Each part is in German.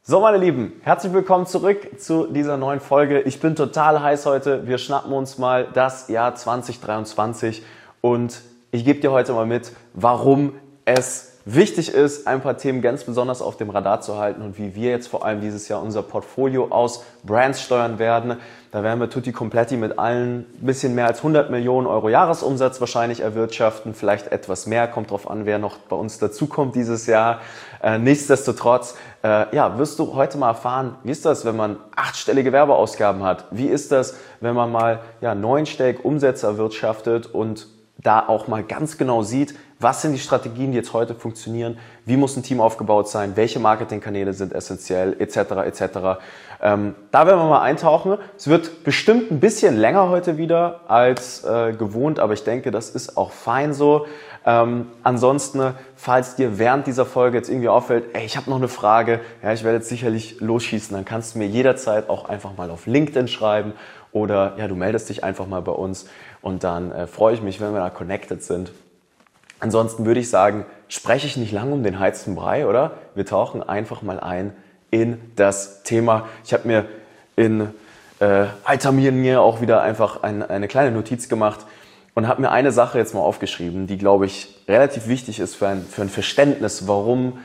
So, meine Lieben, herzlich willkommen zurück zu dieser neuen Folge. Ich bin total heiß heute. Wir schnappen uns mal das Jahr 2023 und ich gebe dir heute mal mit, warum es wichtig ist, ein paar Themen ganz besonders auf dem Radar zu halten und wie wir jetzt vor allem dieses Jahr unser Portfolio aus Brands steuern werden. Da werden wir tutti completi mit allen ein bisschen mehr als 100 Millionen Euro Jahresumsatz wahrscheinlich erwirtschaften, vielleicht etwas mehr, kommt drauf an, wer noch bei uns dazukommt dieses Jahr. Nichtsdestotrotz, wirst du heute mal erfahren, wie ist das, wenn man 8-stellige Werbeausgaben hat? Wie ist das, wenn man mal 9-stellig Umsätze erwirtschaftet und da auch mal ganz genau sieht, was sind die Strategien, die jetzt heute funktionieren, wie muss ein Team aufgebaut sein, welche Marketingkanäle sind essentiell, etc. etc. Da werden wir mal eintauchen. Es wird bestimmt ein bisschen länger heute wieder als gewohnt, aber ich denke, das ist auch fein so. Ansonsten, falls dir während dieser Folge jetzt irgendwie auffällt, ich habe noch eine Frage, ich werde jetzt sicherlich losschießen, dann kannst du mir jederzeit auch einfach mal auf LinkedIn schreiben oder du meldest dich einfach mal bei uns und dann freue ich mich, wenn wir da connected sind. Ansonsten würde ich sagen, spreche ich nicht lange um den heißen Brei, oder? Wir tauchen einfach mal ein in das Thema. Ich habe mir in alter Manier auch wieder einfach eine kleine Notiz gemacht und habe mir eine Sache jetzt mal aufgeschrieben, die, glaube ich, relativ wichtig ist für ein Verständnis, warum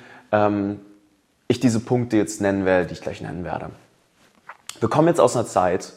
ich diese Punkte jetzt nennen werde, die ich gleich nennen werde. Wir kommen jetzt aus einer Zeit,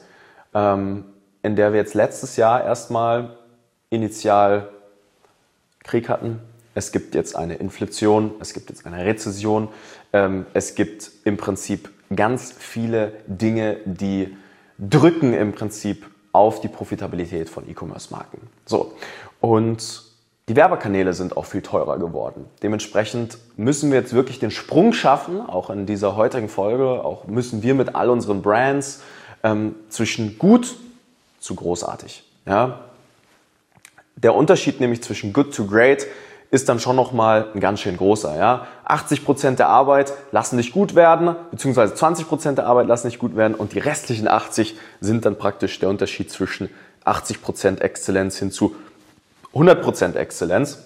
in der wir jetzt letztes Jahr erstmal initial Krieg hatten. Es gibt jetzt eine Inflation, es gibt jetzt eine Rezession, es gibt im Prinzip ganz viele Dinge, die drücken im Prinzip auf die Profitabilität von E-Commerce-Marken. So, und die Werbekanäle sind auch viel teurer geworden. Dementsprechend müssen wir jetzt wirklich den Sprung schaffen, auch in dieser heutigen Folge, auch müssen wir mit all unseren Brands zwischen gut zu großartig. Ja? Der Unterschied nämlich zwischen good to great ist dann schon nochmal ein ganz schön großer. Ja? 80% der Arbeit lassen nicht gut werden, beziehungsweise 20% der Arbeit lassen nicht gut werden und die restlichen 80% sind dann praktisch der Unterschied zwischen 80% Exzellenz hin zu 100% Exzellenz.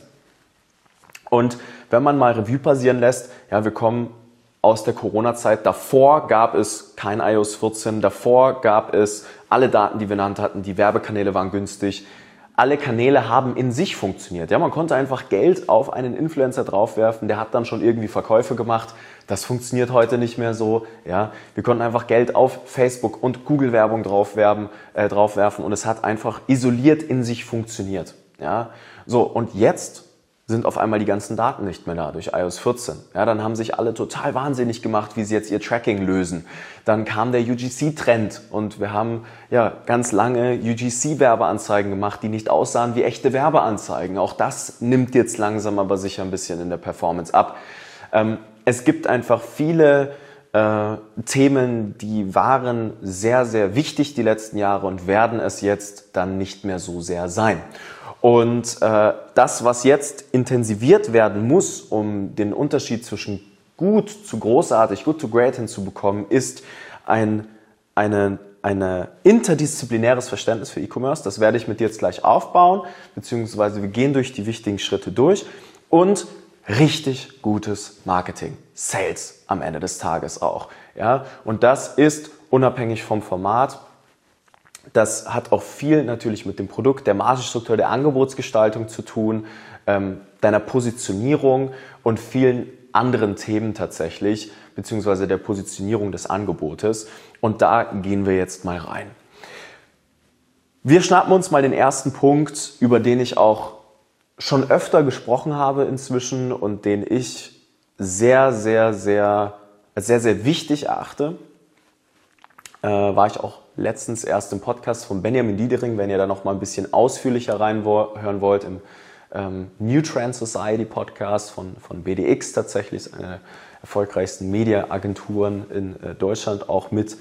Und wenn man mal Revue passieren lässt, wir kommen aus der Corona-Zeit. Davor gab es kein iOS 14, davor gab es alle Daten, die wir in der Hand hatten, die Werbekanäle waren günstig. Alle Kanäle haben in sich funktioniert. Ja, man konnte einfach Geld auf einen Influencer draufwerfen, der hat dann schon irgendwie Verkäufe gemacht. Das funktioniert heute nicht mehr so. Ja, wir konnten einfach Geld auf Facebook und Google-Werbung draufwerfen und es hat einfach isoliert in sich funktioniert. Ja, so und jetzt sind auf einmal die ganzen Daten nicht mehr da durch iOS 14. Ja, dann haben sich alle total wahnsinnig gemacht, wie sie jetzt ihr Tracking lösen. Dann kam der UGC-Trend und wir haben ganz lange UGC-Werbeanzeigen gemacht, die nicht aussahen wie echte Werbeanzeigen. Auch das nimmt jetzt langsam aber sicher ein bisschen in der Performance ab. Es gibt einfach viele Themen, die waren sehr, sehr wichtig die letzten Jahre und werden es jetzt dann nicht mehr so sehr sein. Und das, was jetzt intensiviert werden muss, um den Unterschied zwischen gut zu großartig, good to great hinzubekommen, ist ein interdisziplinäres Verständnis für E-Commerce. Das werde ich mit dir jetzt gleich aufbauen, beziehungsweise wir gehen durch die wichtigen Schritte durch und richtig gutes Marketing, Sales am Ende des Tages auch. Ja? Und das ist unabhängig vom Format. Das hat auch viel natürlich mit dem Produkt, der Margenstruktur, der Angebotsgestaltung zu tun, deiner Positionierung und vielen anderen Themen tatsächlich, beziehungsweise der Positionierung des Angebotes. Und da gehen wir jetzt mal rein. Wir schnappen uns mal den ersten Punkt, über den ich auch schon öfter gesprochen habe inzwischen und den ich sehr, sehr, sehr, sehr, sehr wichtig erachte. War ich auch letztens erst im Podcast von Benjamin Diedering, wenn ihr da noch mal ein bisschen ausführlicher reinhören wollt, im New Trend Society Podcast von BDX tatsächlich, eine der erfolgreichsten Media-Agenturen in Deutschland auch mit.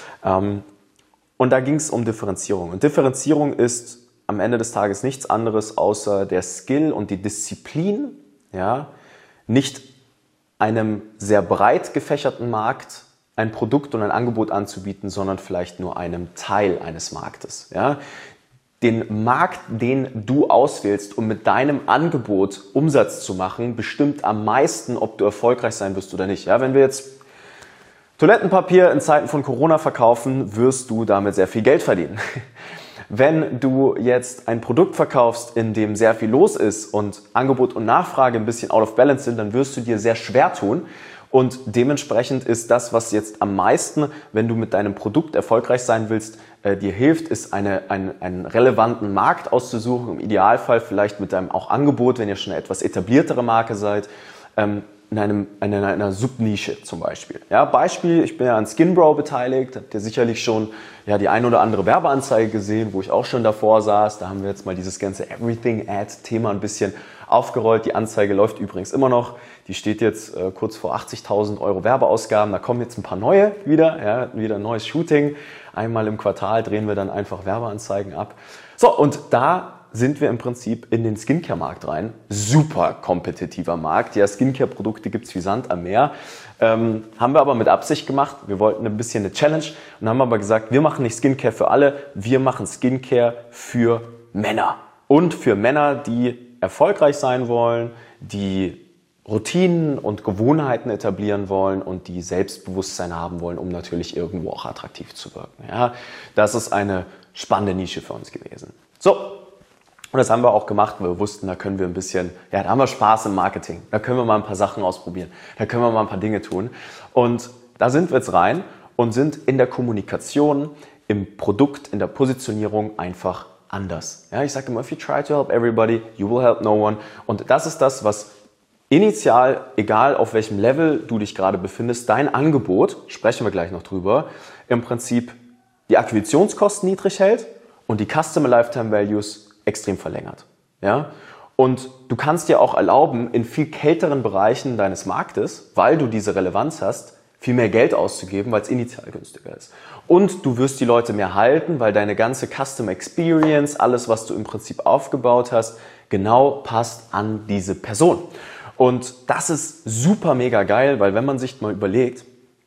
Und da ging es um Differenzierung. Und Differenzierung ist am Ende des Tages nichts anderes außer der Skill und die Disziplin, nicht einem sehr breit gefächerten Markt ein Produkt und ein Angebot anzubieten, sondern vielleicht nur einem Teil eines Marktes. Ja? Den Markt, den du auswählst, um mit deinem Angebot Umsatz zu machen, bestimmt am meisten, ob du erfolgreich sein wirst oder nicht. Ja? Wenn wir jetzt Toilettenpapier in Zeiten von Corona verkaufen, wirst du damit sehr viel Geld verdienen. Wenn du jetzt ein Produkt verkaufst, in dem sehr viel los ist und Angebot und Nachfrage ein bisschen out of balance sind, dann wirst du dir sehr schwer tun. Und dementsprechend ist das, was jetzt am meisten, wenn du mit deinem Produkt erfolgreich sein willst, dir hilft, ist einen relevanten Markt auszusuchen. Im Idealfall vielleicht mit deinem auch Angebot, wenn ihr schon eine etwas etabliertere Marke seid, in einer Subnische zum Beispiel. Ja, Beispiel, ich bin ja an Skinbrow beteiligt, habt ihr sicherlich schon die ein oder andere Werbeanzeige gesehen, wo ich auch schon davor saß. Da haben wir jetzt mal dieses ganze Everything-Ad-Thema ein bisschen aufgerollt. Die Anzeige läuft übrigens immer noch. Die steht jetzt kurz vor 80.000 Euro Werbeausgaben. Da kommen jetzt ein paar neue wieder, wieder ein neues Shooting. Einmal im Quartal drehen wir dann einfach Werbeanzeigen ab. So, und da sind wir im Prinzip in den Skincare-Markt rein. Super kompetitiver Markt. Ja, Skincare-Produkte gibt's wie Sand am Meer. Haben wir aber mit Absicht gemacht. Wir wollten ein bisschen eine Challenge und haben aber gesagt, wir machen nicht Skincare für alle, wir machen Skincare für Männer. Und für Männer, die erfolgreich sein wollen, die Routinen und Gewohnheiten etablieren wollen und die Selbstbewusstsein haben wollen, um natürlich irgendwo auch attraktiv zu wirken. Ja, das ist eine spannende Nische für uns gewesen. So. Und das haben wir auch gemacht, weil wir wussten, da können wir ein bisschen, da haben wir Spaß im Marketing. Da können wir mal ein paar Sachen ausprobieren. Da können wir mal ein paar Dinge tun. Und da sind wir jetzt rein und sind in der Kommunikation, im Produkt, in der Positionierung einfach anders. Ja, ich sage immer, if you try to help everybody, you will help no one. Und das ist das, was initial, egal auf welchem Level du dich gerade befindest, dein Angebot, sprechen wir gleich noch drüber, im Prinzip die Akquisitionskosten niedrig hält und die Customer Lifetime Values extrem verlängert. Ja? Und du kannst dir auch erlauben, in viel kälteren Bereichen deines Marktes, weil du diese Relevanz hast, viel mehr Geld auszugeben, weil es initial günstiger ist. Und du wirst die Leute mehr halten, weil deine ganze Customer Experience, alles, was du im Prinzip aufgebaut hast, genau passt an diese Person. Und das ist super mega geil, weil wenn man sich mal überlegt,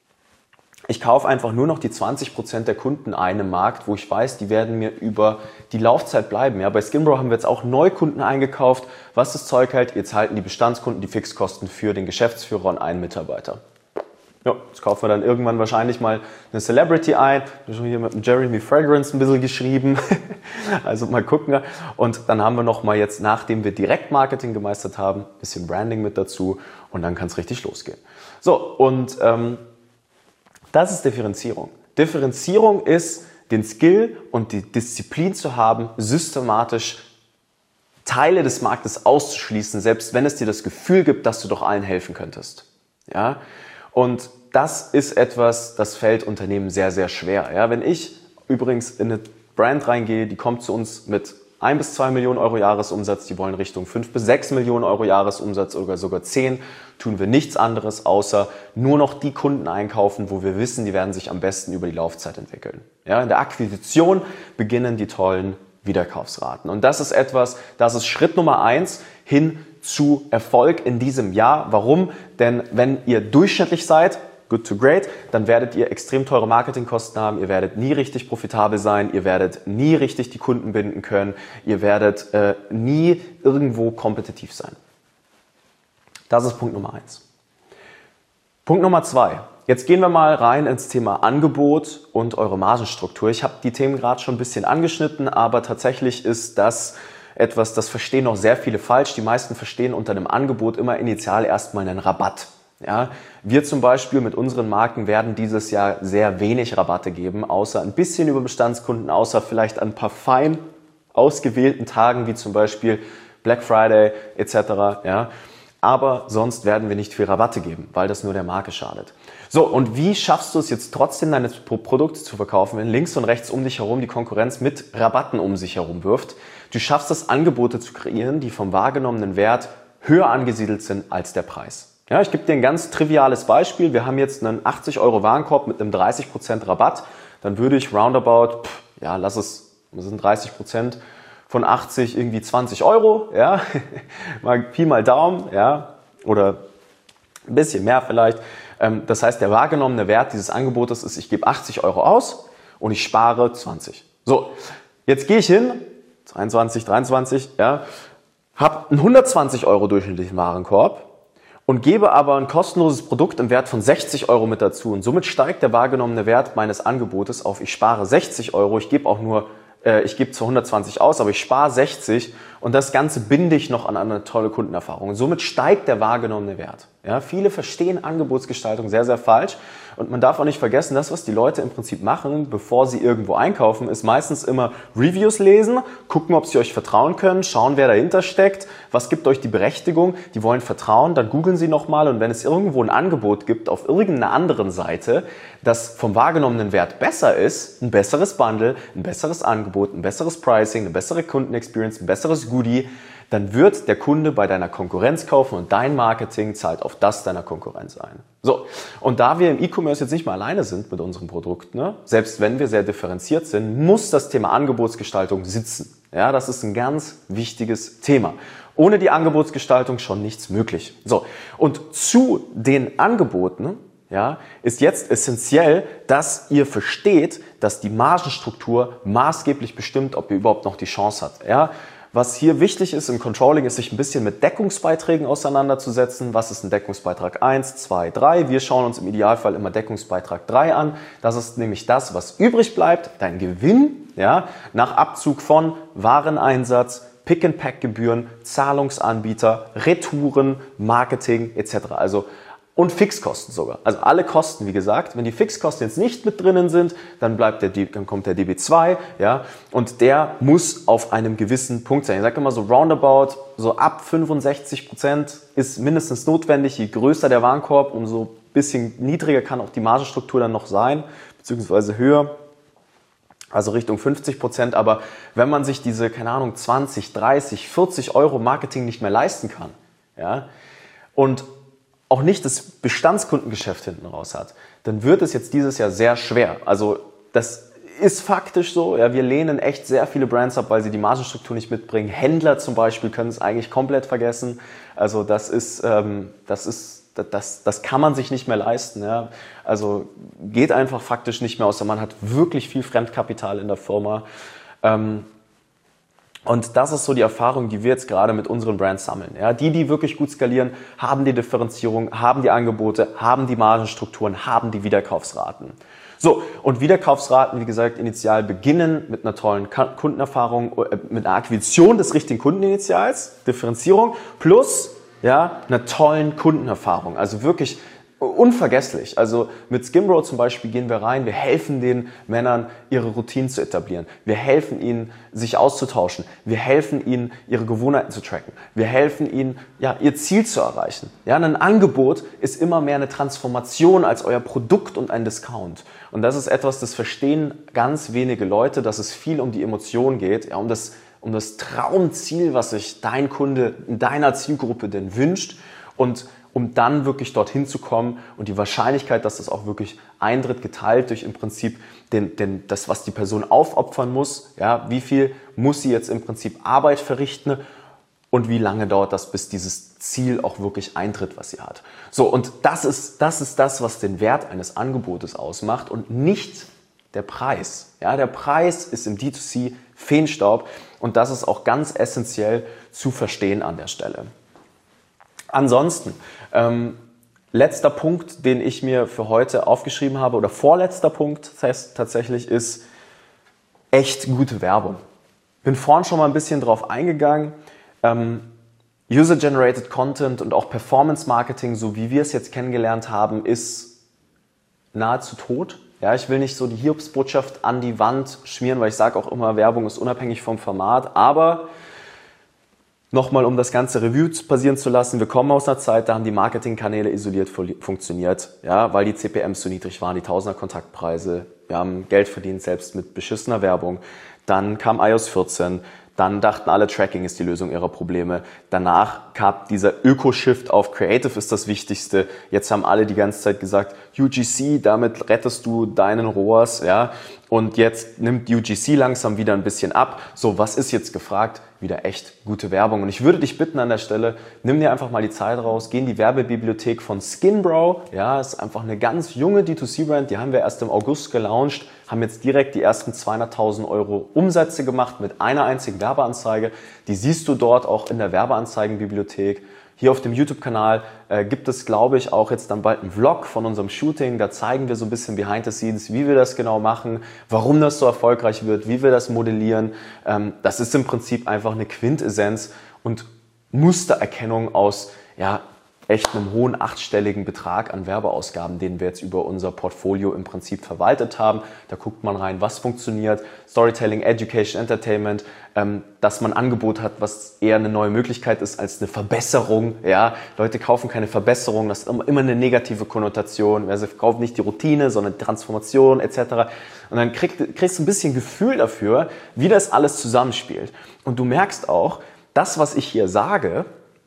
ich kaufe einfach nur noch die 20% der Kunden ein im Markt, wo ich weiß, die werden mir über die Laufzeit bleiben. Ja, bei Skinbrow haben wir jetzt auch Neukunden eingekauft. Was das Zeug hält, jetzt halten die Bestandskunden die Fixkosten für den Geschäftsführer und einen Mitarbeiter. Ja, jetzt kaufen wir dann irgendwann wahrscheinlich mal eine Celebrity ein. Ich habe schon hier mit dem Jeremy Fragrance ein bisschen geschrieben. Also mal gucken. Und dann haben wir noch mal jetzt, nachdem wir Direktmarketing gemeistert haben, ein bisschen Branding mit dazu und dann kann es richtig losgehen. So, und das ist Differenzierung. Differenzierung ist, den Skill und die Disziplin zu haben, systematisch Teile des Marktes auszuschließen, selbst wenn es dir das Gefühl gibt, dass du doch allen helfen könntest. Ja? Und das ist etwas, das fällt Unternehmen sehr, sehr schwer. Ja? Wenn ich übrigens in eine Brand reingehe, die kommt zu uns mit 1 bis 2 Millionen Euro Jahresumsatz, die wollen Richtung 5 bis 6 Millionen Euro Jahresumsatz oder sogar 10, tun wir nichts anderes, außer nur noch die Kunden einkaufen, wo wir wissen, die werden sich am besten über die Laufzeit entwickeln. Ja, in der Akquisition beginnen die tollen Wiederkaufsraten. Und das ist etwas, das ist Schritt Nummer 1 hin zu Erfolg in diesem Jahr. Warum? Denn wenn ihr durchschnittlich seid, good to great, dann werdet ihr extrem teure Marketingkosten haben, ihr werdet nie richtig profitabel sein, ihr werdet nie richtig die Kunden binden können, ihr werdet nie irgendwo kompetitiv sein. Das ist Punkt Nummer 1. Punkt Nummer 2. Jetzt gehen wir mal rein ins Thema Angebot und eure Margenstruktur. Ich habe die Themen gerade schon ein bisschen angeschnitten, aber tatsächlich ist das etwas, das verstehen noch sehr viele falsch. Die meisten verstehen unter einem Angebot immer initial erstmal einen Rabatt. Ja, wir zum Beispiel mit unseren Marken werden dieses Jahr sehr wenig Rabatte geben, außer ein bisschen über Bestandskunden, außer vielleicht an ein paar fein ausgewählten Tagen, wie zum Beispiel Black Friday etc. Ja, aber sonst werden wir nicht viel Rabatte geben, weil das nur der Marke schadet. So, und wie schaffst du es jetzt trotzdem, deine Produkte zu verkaufen, wenn links und rechts um dich herum die Konkurrenz mit Rabatten um sich herum wirft? Du schaffst es, Angebote zu kreieren, die vom wahrgenommenen Wert höher angesiedelt sind als der Preis. Ja, ich gebe dir ein ganz triviales Beispiel. Wir haben jetzt einen 80 Euro Warenkorb mit einem 30% Rabatt. Dann würde ich roundabout, das sind 30% von 80 irgendwie 20 Euro, ja, mal Pi mal Daumen, ja, oder ein bisschen mehr vielleicht. Das heißt, der wahrgenommene Wert dieses Angebotes ist, ich gebe 80 Euro aus und ich spare 20. So, jetzt gehe ich hin, 22, 23, ja, habe einen 120 Euro durchschnittlichen Warenkorb und gebe aber ein kostenloses Produkt im Wert von 60 Euro mit dazu. Und somit steigt der wahrgenommene Wert meines Angebotes auf, ich spare 60 Euro, ich gebe zwar 120 aus, aber ich spare 60 und das Ganze binde ich noch an eine tolle Kundenerfahrung. Und somit steigt der wahrgenommene Wert. Ja, viele verstehen Angebotsgestaltung sehr, sehr falsch und man darf auch nicht vergessen, das, was die Leute im Prinzip machen, bevor sie irgendwo einkaufen, ist meistens immer Reviews lesen, gucken, ob sie euch vertrauen können, schauen, wer dahinter steckt, was gibt euch die Berechtigung, die wollen vertrauen, dann googeln sie nochmal und wenn es irgendwo ein Angebot gibt auf irgendeiner anderen Seite, das vom wahrgenommenen Wert besser ist, ein besseres Bundle, ein besseres Angebot, ein besseres Pricing, eine bessere Kundenexperience, ein besseres Goodie, dann wird der Kunde bei deiner Konkurrenz kaufen und dein Marketing zahlt auf das deiner Konkurrenz ein. So, und da wir im E-Commerce jetzt nicht mehr alleine sind mit unserem Produkt, ne, selbst wenn wir sehr differenziert sind, muss das Thema Angebotsgestaltung sitzen. Ja, das ist ein ganz wichtiges Thema. Ohne die Angebotsgestaltung schon nichts möglich. So, und zu den Angeboten, ja, ist jetzt essentiell, dass ihr versteht, dass die Margenstruktur maßgeblich bestimmt, ob ihr überhaupt noch die Chance habt. Ja, was hier wichtig ist im Controlling, ist sich ein bisschen mit Deckungsbeiträgen auseinanderzusetzen. Was ist ein Deckungsbeitrag 1, 2, 3? Wir schauen uns im Idealfall immer Deckungsbeitrag 3 an. Das ist nämlich das, was übrig bleibt, dein Gewinn, ja, nach Abzug von Wareneinsatz, Pick-and-Pack-Gebühren, Zahlungsanbieter, Retouren, Marketing etc. Und Fixkosten sogar. Also alle Kosten, wie gesagt. Wenn die Fixkosten jetzt nicht mit drinnen sind, dann kommt der DB2, ja, und der muss auf einem gewissen Punkt sein. Ich sage immer so roundabout, so ab 65% ist mindestens notwendig. Je größer der Warenkorb, umso ein bisschen niedriger kann auch die Margenstruktur dann noch sein, beziehungsweise höher. Also Richtung 50%. Aber wenn man sich diese, keine Ahnung, 20, 30, 40 Euro Marketing nicht mehr leisten kann, ja, und auch nicht das Bestandskundengeschäft hinten raus hat, dann wird es jetzt dieses Jahr sehr schwer. Also das ist faktisch so. Ja, wir lehnen echt sehr viele Brands ab, weil sie die Margenstruktur nicht mitbringen. Händler zum Beispiel können es eigentlich komplett vergessen. Also das kann man sich nicht mehr leisten. Ja. Also geht einfach faktisch nicht mehr, außer man hat wirklich viel Fremdkapital in der Firma. Und das ist so die Erfahrung, die wir jetzt gerade mit unseren Brands sammeln. Ja, die wirklich gut skalieren, haben die Differenzierung, haben die Angebote, haben die Margenstrukturen, haben die Wiederkaufsraten. So, und Wiederkaufsraten, wie gesagt, initial beginnen mit einer tollen Kundenerfahrung, mit einer Akquisition des richtigen Kundeninitials, Differenzierung, plus einer tollen Kundenerfahrung. Also wirklich unvergesslich. Also mit Skimbro zum Beispiel gehen wir rein, wir helfen den Männern, ihre Routinen zu etablieren. Wir helfen ihnen, sich auszutauschen. Wir helfen ihnen, ihre Gewohnheiten zu tracken. Wir helfen ihnen, ihr Ziel zu erreichen. Ja, ein Angebot ist immer mehr eine Transformation als euer Produkt und ein Discount. Und das ist etwas, das verstehen ganz wenige Leute, dass es viel um die Emotion geht, um das Traumziel, was sich dein Kunde in deiner Zielgruppe denn wünscht und um dann wirklich dorthin zu kommen und die Wahrscheinlichkeit, dass das auch wirklich eintritt, geteilt durch im Prinzip das, was die Person aufopfern muss. Ja, wie viel muss sie jetzt im Prinzip Arbeit verrichten und wie lange dauert das, bis dieses Ziel auch wirklich eintritt, was sie hat. So, und das ist das, was den Wert eines Angebotes ausmacht und nicht der Preis. Ja, der Preis ist im D2C Feenstaub und das ist auch ganz essentiell zu verstehen an der Stelle. Ansonsten, letzter Punkt, den ich mir für heute aufgeschrieben habe, oder vorletzter Punkt tatsächlich, ist echt gute Werbung. Bin vorhin schon mal ein bisschen drauf eingegangen. User-Generated Content und auch Performance-Marketing, so wie wir es jetzt kennengelernt haben, ist nahezu tot. Ja, ich will nicht so die Hiobsbotschaft an die Wand schmieren, weil ich sage auch immer, Werbung ist unabhängig vom Format, aber nochmal, um das ganze Review passieren zu lassen, wir kommen aus einer Zeit, da haben die Marketingkanäle isoliert funktioniert, ja, weil die CPMs so niedrig waren, die Tausender-Kontaktpreise, wir haben Geld verdient, selbst mit beschissener Werbung. Dann kam iOS 14, dann dachten alle, Tracking ist die Lösung ihrer Probleme. Danach kam dieser Öko-Shift auf Creative ist das Wichtigste. Jetzt haben alle die ganze Zeit gesagt, UGC, damit rettest du deinen ROAS, ja. Und jetzt nimmt UGC langsam wieder ein bisschen ab. So, was ist jetzt gefragt? Wieder echt gute Werbung. Und ich würde dich bitten an der Stelle, nimm dir einfach mal die Zeit raus, geh in die Werbebibliothek von Skinbro. Ja, ist einfach eine ganz junge D2C-Brand, die haben wir erst im August gelauncht, haben jetzt direkt die ersten 200.000 Euro Umsätze gemacht mit einer einzigen Werbeanzeige. Die siehst du dort auch in der Werbeanzeigenbibliothek. Hier auf dem YouTube-Kanal gibt es, glaube ich, auch jetzt dann bald einen Vlog von unserem Shooting. Da zeigen wir so ein bisschen behind the scenes, wie wir das genau machen, warum das so erfolgreich wird, wie wir das modellieren. Das ist im Prinzip einfach eine Quintessenz und Mustererkennung aus echt einem hohen 8-stelligen Betrag an Werbeausgaben, den wir jetzt über unser Portfolio im Prinzip verwaltet haben. Da guckt man rein, was funktioniert, Storytelling, Education, Entertainment, dass man ein Angebot hat, was eher eine neue Möglichkeit ist als eine Verbesserung. Ja, Leute kaufen keine Verbesserung, das ist immer eine negative Konnotation. Also kaufen nicht die Routine, sondern die Transformation etc. Und dann kriegst du ein bisschen Gefühl dafür, wie das alles zusammenspielt. Und du merkst auch, das, was ich hier sage,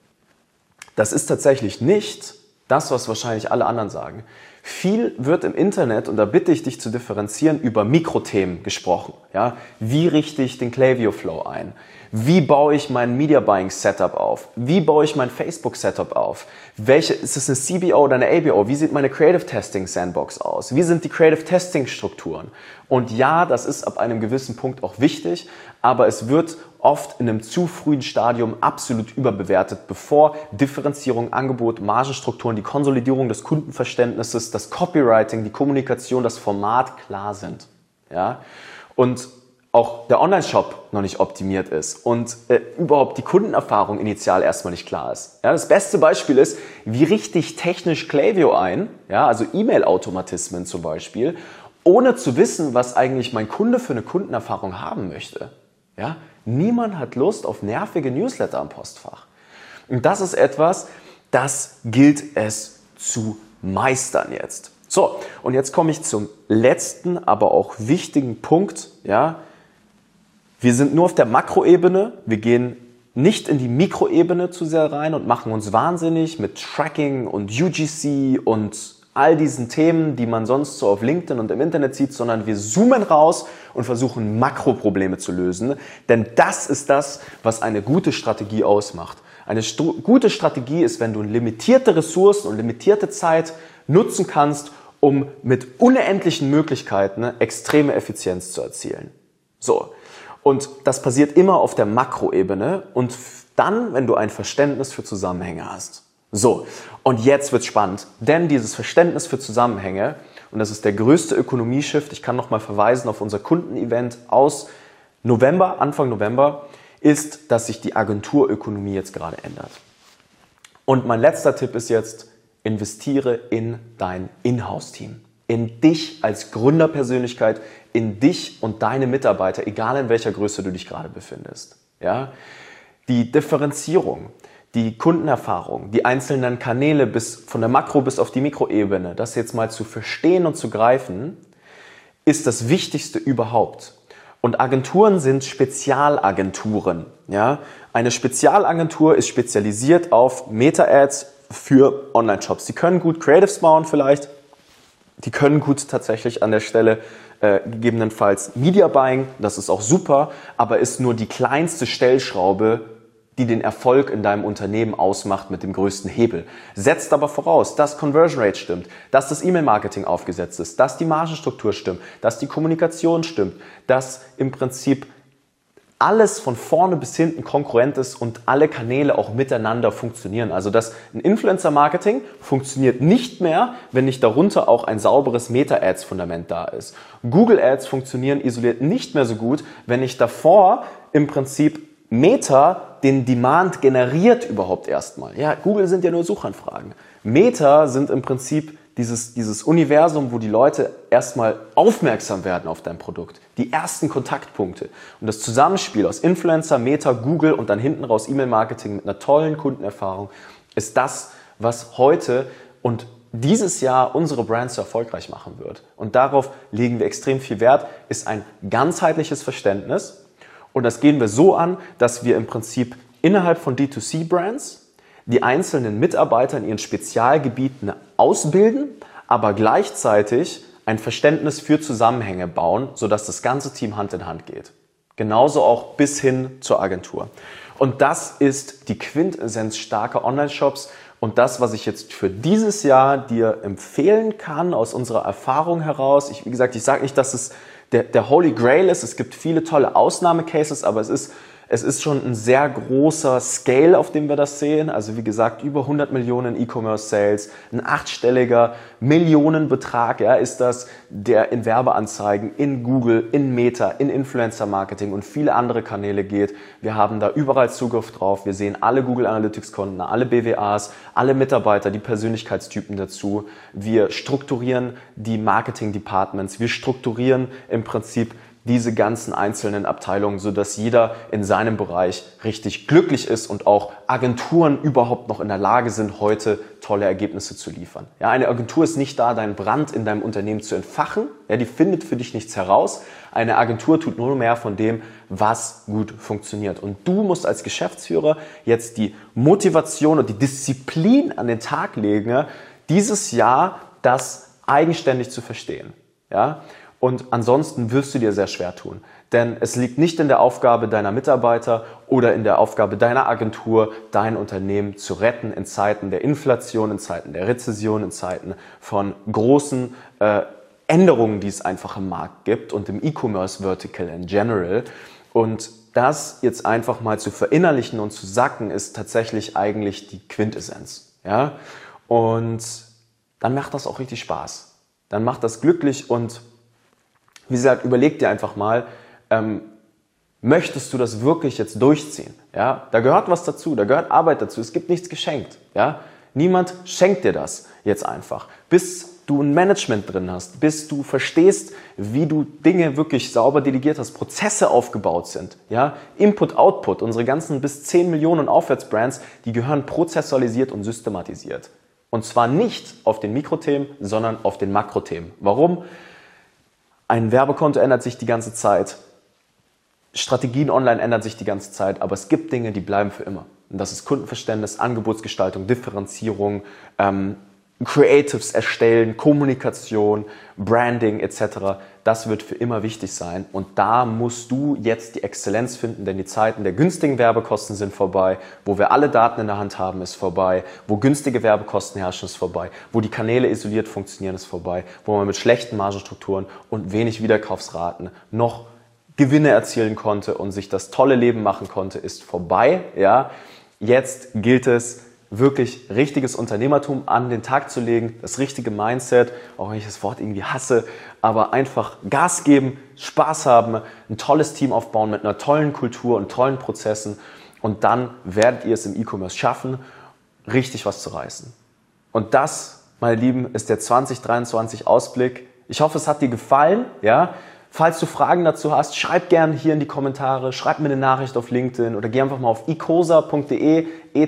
das ist tatsächlich nicht das, was wahrscheinlich alle anderen sagen. Viel wird im Internet, und da bitte ich dich zu differenzieren, über Mikrothemen gesprochen. Ja? Wie richte ich den Klaviyo Flow ein? Wie baue ich mein Media Buying Setup auf? Wie baue ich mein Facebook Setup auf? Ist es eine CBO oder eine ABO? Wie sieht meine Creative Testing Sandbox aus? Wie sind die Creative Testing Strukturen? Und ja, das ist ab einem gewissen Punkt auch wichtig, aber es wird oft in einem zu frühen Stadium absolut überbewertet, bevor Differenzierung, Angebot, Margenstrukturen, die Konsolidierung des Kundenverständnisses, das Copywriting, die Kommunikation, das Format klar sind. Ja? Und auch der Online-Shop noch nicht optimiert ist und überhaupt die Kundenerfahrung initial erstmal nicht klar ist. Ja, das beste Beispiel ist, wie richte ich technisch Klaviyo ein, ja, also E-Mail-Automatismen zum Beispiel, ohne zu wissen, was eigentlich mein Kunde für eine Kundenerfahrung haben möchte. Ja? Niemand hat Lust auf nervige Newsletter am Postfach. Und das ist etwas, das gilt es zu meistern jetzt. So, und jetzt komme ich zum letzten, aber auch wichtigen Punkt. Ja? Wir sind nur auf der Makroebene, wir gehen nicht in die Mikroebene zu sehr rein und machen uns wahnsinnig mit Tracking und UGC und all diesen Themen, die man sonst so auf LinkedIn und im Internet sieht, sondern wir zoomen raus und versuchen Makroprobleme zu lösen, denn das ist das, was eine gute Strategie ausmacht. Eine gute Strategie ist, wenn du limitierte Ressourcen und limitierte Zeit nutzen kannst, um mit unendlichen Möglichkeiten extreme Effizienz zu erzielen. So. Und das passiert immer auf der Makroebene und dann, wenn du ein Verständnis für Zusammenhänge hast. So, und jetzt wird's spannend, denn dieses Verständnis für Zusammenhänge, und das ist der größte Ökonomie-Shift, ich kann nochmal verweisen auf unser Kundenevent aus November, Anfang November, ist, dass sich die Agenturökonomie jetzt gerade ändert. Und mein letzter Tipp ist jetzt, investiere in dein Inhouse-Team. In dich als Gründerpersönlichkeit, in dich und deine Mitarbeiter, egal in welcher Größe du dich gerade befindest. Ja? Die Differenzierung, die Kundenerfahrung, die einzelnen Kanäle von der Makro- bis auf die Mikroebene, das jetzt mal zu verstehen und zu greifen, ist das Wichtigste überhaupt. Und Agenturen sind Spezialagenturen. Ja? Eine Spezialagentur ist spezialisiert auf Meta-Ads für Online-Shops. Die können gut Creatives bauen vielleicht, die können gut tatsächlich an der Stelle gegebenenfalls Media Buying, das ist auch super, aber ist nur die kleinste Stellschraube, die den Erfolg in deinem Unternehmen ausmacht mit dem größten Hebel. Setzt aber voraus, dass Conversion Rate stimmt, dass das E-Mail-Marketing aufgesetzt ist, dass die Margenstruktur stimmt, dass die Kommunikation stimmt, dass im Prinzip alles von vorne bis hinten konkurrent ist und alle Kanäle auch miteinander funktionieren. Also dass ein Influencer-Marketing funktioniert nicht mehr, wenn nicht darunter auch ein sauberes Meta-Ads-Fundament da ist. Google-Ads funktionieren isoliert nicht mehr so gut, wenn nicht davor im Prinzip Meta den Demand generiert überhaupt erstmal. Ja, Google sind ja nur Suchanfragen. Meta sind im Prinzip dieses Universum, wo die Leute erstmal aufmerksam werden auf dein Produkt. Die ersten Kontaktpunkte. Und das Zusammenspiel aus Influencer, Meta, Google und dann hinten raus E-Mail-Marketing mit einer tollen Kundenerfahrung ist das, was heute und dieses Jahr unsere Brands so erfolgreich machen wird. Und darauf legen wir extrem viel Wert, ist ein ganzheitliches Verständnis. Und das gehen wir so an, dass wir im Prinzip innerhalb von D2C-Brands die einzelnen Mitarbeiter in ihren Spezialgebieten ausbilden, aber gleichzeitig ein Verständnis für Zusammenhänge bauen, sodass das ganze Team Hand in Hand geht. Genauso auch bis hin zur Agentur. Und das ist die Quintessenz starker Online-Shops und das, was ich jetzt für dieses Jahr dir empfehlen kann aus unserer Erfahrung heraus. Ich sage nicht, dass es der Holy Grail ist. Es gibt viele tolle Ausnahmecases, aber es ist Es ist schon ein sehr großer Scale, auf dem wir das sehen. Also wie gesagt, über 100 Millionen E-Commerce-Sales, ein 8-stelliger Millionenbetrag, ja, ist das, der in Werbeanzeigen, in Google, in Meta, in Influencer-Marketing und viele andere Kanäle geht. Wir haben da überall Zugriff drauf. Wir sehen alle Google Analytics-Konten, alle BWAs, alle Mitarbeiter, die Persönlichkeitstypen dazu. Wir strukturieren die Marketing-Departments. Wir strukturieren im Prinzip diese ganzen einzelnen Abteilungen, sodass jeder in seinem Bereich richtig glücklich ist und auch Agenturen überhaupt noch in der Lage sind, heute tolle Ergebnisse zu liefern. Ja, eine Agentur ist nicht da, deinen Brand in deinem Unternehmen zu entfachen. Ja, die findet für dich nichts heraus. Eine Agentur tut nur mehr von dem, was gut funktioniert. Und du musst als Geschäftsführer jetzt die Motivation und die Disziplin an den Tag legen, dieses Jahr das eigenständig zu verstehen. Ja? Und ansonsten wirst du dir sehr schwer tun. Denn es liegt nicht in der Aufgabe deiner Mitarbeiter oder in der Aufgabe deiner Agentur, dein Unternehmen zu retten in Zeiten der Inflation, in Zeiten der Rezession, in Zeiten von großen Änderungen, die es einfach im Markt gibt und im E-Commerce-Vertical in general. Und das jetzt einfach mal zu verinnerlichen und zu sacken, ist tatsächlich eigentlich die Quintessenz. Ja? Und dann macht das auch richtig Spaß. Dann macht das glücklich und wie gesagt, überleg dir einfach mal, möchtest du das wirklich jetzt durchziehen? Ja? Da gehört was dazu, da gehört Arbeit dazu, es gibt nichts geschenkt. Ja? Niemand schenkt dir das jetzt einfach. Bis du ein Management drin hast, bis du verstehst, wie du Dinge wirklich sauber delegiert hast, Prozesse aufgebaut sind. Ja? Input, Output, unsere ganzen bis 10 Millionen Aufwärtsbrands, die gehören prozessualisiert und systematisiert. Und zwar nicht auf den Mikrothemen, sondern auf den Makrothemen. Warum? Ein Werbekonto ändert sich die ganze Zeit. Strategien online ändern sich die ganze Zeit, aber es gibt Dinge, die bleiben für immer. Und das ist Kundenverständnis, Angebotsgestaltung, Differenzierung, Creatives erstellen, Kommunikation, Branding etc. Das wird für immer wichtig sein. Und da musst du jetzt die Exzellenz finden, denn die Zeiten der günstigen Werbekosten sind vorbei, wo wir alle Daten in der Hand haben, ist vorbei, wo günstige Werbekosten herrschen, ist vorbei, wo die Kanäle isoliert funktionieren, ist vorbei, wo man mit schlechten Margenstrukturen und wenig Wiederkaufsraten noch Gewinne erzielen konnte und sich das tolle Leben machen konnte, ist vorbei. Ja? Jetzt gilt es, wirklich richtiges Unternehmertum an den Tag zu legen, das richtige Mindset, auch wenn ich das Wort irgendwie hasse, aber einfach Gas geben, Spaß haben, ein tolles Team aufbauen mit einer tollen Kultur und tollen Prozessen und dann werdet ihr es im E-Commerce schaffen, richtig was zu reißen. Und das, meine Lieben, ist der 2023 Ausblick. Ich hoffe, es hat dir gefallen, ja? Falls du Fragen dazu hast, schreib gerne hier in die Kommentare, schreib mir eine Nachricht auf LinkedIn oder geh einfach mal auf ecosa.de,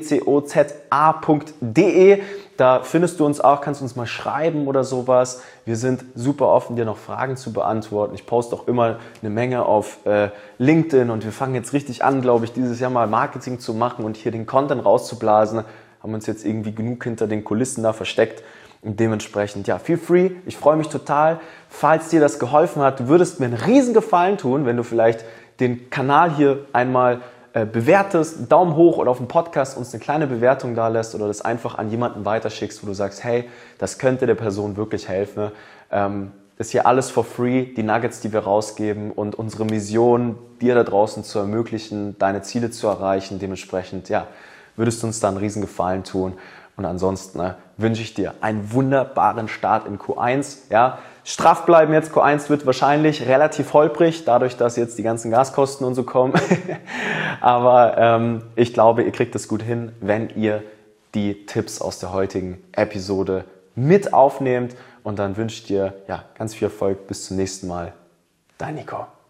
ecoza.de. Da findest du uns auch, kannst uns mal schreiben oder sowas. Wir sind super offen, dir noch Fragen zu beantworten. Ich poste auch immer eine Menge auf LinkedIn und wir fangen jetzt richtig an, glaube ich, dieses Jahr mal Marketing zu machen und hier den Content rauszublasen. Haben uns jetzt irgendwie genug hinter den Kulissen da versteckt. Und dementsprechend, ja, feel free. Ich freue mich total. Falls dir das geholfen hat, du würdest mir einen riesen Gefallen tun, wenn du vielleicht den Kanal hier einmal bewertest, Daumen hoch oder auf dem Podcast uns eine kleine Bewertung da lässt oder das einfach an jemanden weiterschickst, wo du sagst, hey, das könnte der Person wirklich helfen. Ist hier alles for free, die Nuggets, die wir rausgeben und unsere Mission, dir da draußen zu ermöglichen, deine Ziele zu erreichen. Dementsprechend, ja, würdest du uns da einen riesen Gefallen tun. Und ansonsten wünsche ich dir einen wunderbaren Start in Q1. Ja, straff bleiben jetzt. Q1 wird wahrscheinlich relativ holprig, dadurch, dass jetzt die ganzen Gaskosten und so kommen. Aber ich glaube, ihr kriegt es gut hin, wenn ihr die Tipps aus der heutigen Episode mit aufnehmt. Und dann wünsche ich dir ja, ganz viel Erfolg. Bis zum nächsten Mal. Dein Nico.